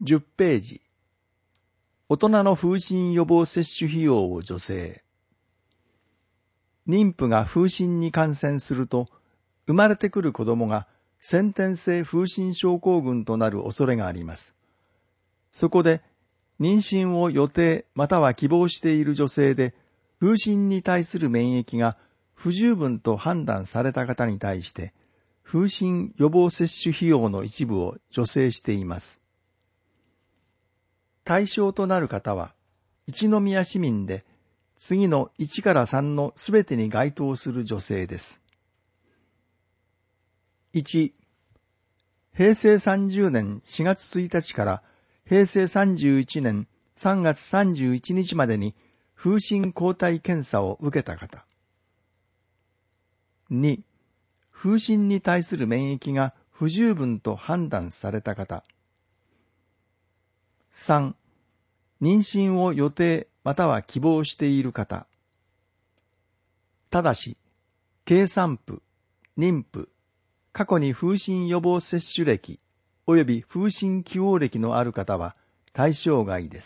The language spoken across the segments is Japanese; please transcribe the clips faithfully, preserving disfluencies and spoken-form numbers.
じゅっページ。大人の風疹予防接種費用を助成。妊婦が風疹に感染すると、生まれてくる子供が先天性風疹症候群となる恐れがあります。そこで、妊娠を予定または希望している女性で、風疹に対する免疫が不十分と判断された方に対して、風疹予防接種費用の一部を助成しています。対象となる方は、一宮市民で、次のいちからさんのすべてに該当する女性です。いち、平成さんじゅうねんしがつついたちから平成さんじゅういちねんさんがつさんじゅういちにちまでに風疹抗体検査を受けた方。に、風疹に対する免疫が不十分と判断された方。さん、妊娠を予定または希望している方。ただし、経産婦、妊婦、過去に風疹予防接種歴及び風疹起応歴のある方は対象外です。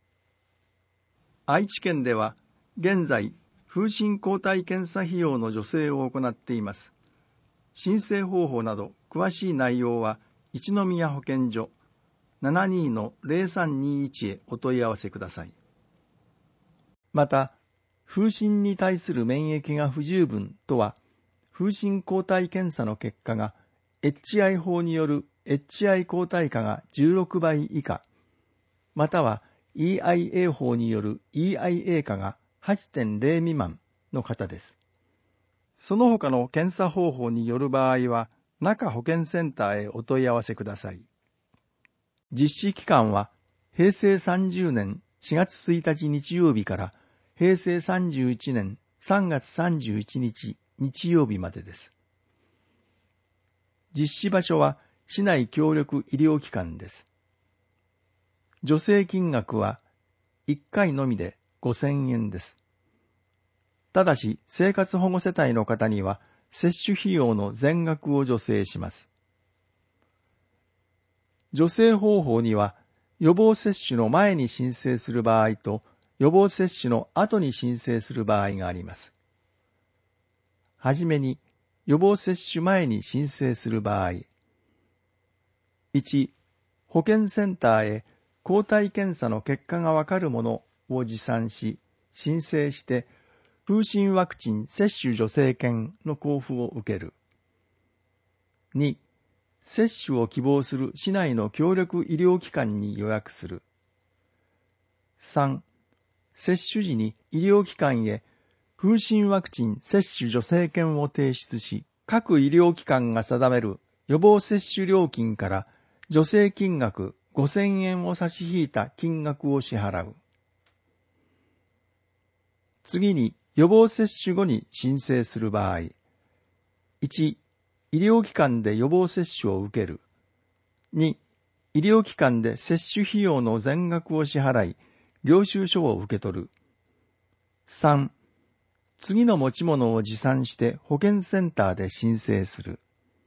愛知県では現在、風疹抗体検査費用の助成を行っています。申請方法など詳しい内容は一宮保健所 ななにーのぜろさんにいち へお問い合わせください。また、風疹に対する免疫が不十分とは、風疹抗体検査の結果が エイチアイ 法による エイチアイ 抗体価がじゅうろくばい以下、または イーアイエー 法による イーアイエー 価が はちてんゼロ 未満の方です。その他の検査方法による場合は、中保健センターへお問い合わせください。実施期間は、平成さんじゅうねんしがつついたち日曜日から平成さんじゅういちねんさんがつさんじゅういちにち日曜日までです。実施場所は市内協力医療機関です。助成金額はいっかいのみでごせんえんです。ただし、生活保護世帯の方には接種費用の全額を助成します。助成方法には、予防接種の前に申請する場合と、予防接種の後に申請する場合があります。はじめに、予防接種前に申請する場合。いち、保健センターへ抗体検査の結果がわかるものを持参し、申請して、風疹ワクチン接種助成券の交付を受ける。に、接種を希望する市内の協力医療機関に予約する。さん、接種時に医療機関へ風疹ワクチン接種助成券を提出し、各医療機関が定める予防接種料金から助成金額ごせんえんを差し引いた金額を支払う。次に予防接種後に申請する場合。いち、医療機関で予防接種を受ける。に、医療機関で接種費用の全額を支払い、領収書を受け取る。さん、次の持ち物を持参して保健センターで申請する。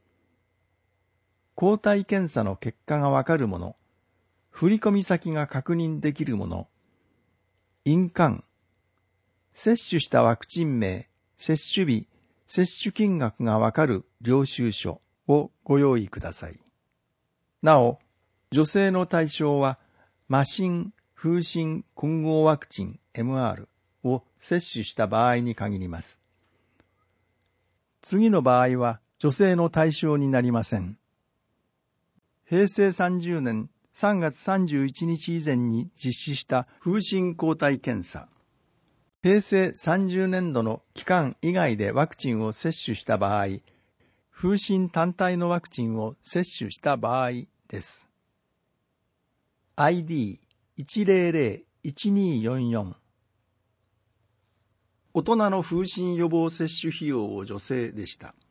抗体検査の結果がわかるもの、振込先が確認できるもの、印鑑、接種したワクチン名、接種日、接種金額がわかる領収書をご用意ください。なお、助成の対象は、麻疹、風疹混合ワクチン エムアール を接種した場合に限ります。次の場合は、助成の対象になりません。平成さんじゅうねんさんがつさんじゅういちにち以前に実施した風疹抗体検査。平成さんじゅうねんどの期間以外でワクチンを接種した場合、風疹単体のワクチンを接種した場合です。アイディーいちぜろぜろいちにーよんよん 大人の風疹予防接種費用を助成でした。